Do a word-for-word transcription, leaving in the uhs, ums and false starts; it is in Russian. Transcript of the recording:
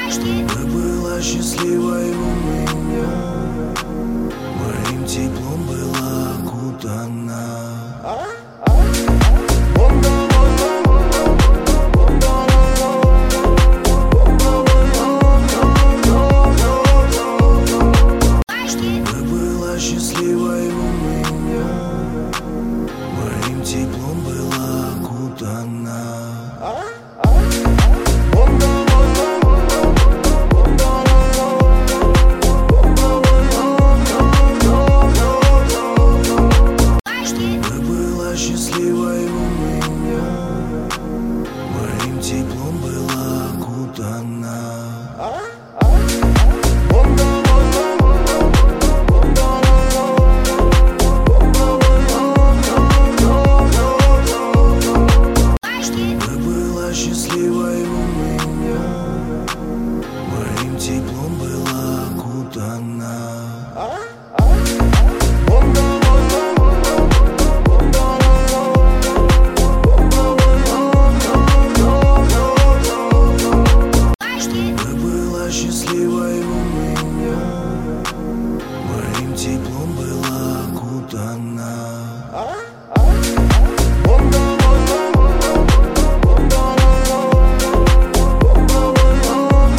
Ты была счастливой у меня, моим теплом была окутана. Ты была счастливой у меня, моим теплом была окутана. Ты была счастливой у меня, моим теплом была окутана. Ты была счастливой у меня, моим теплом была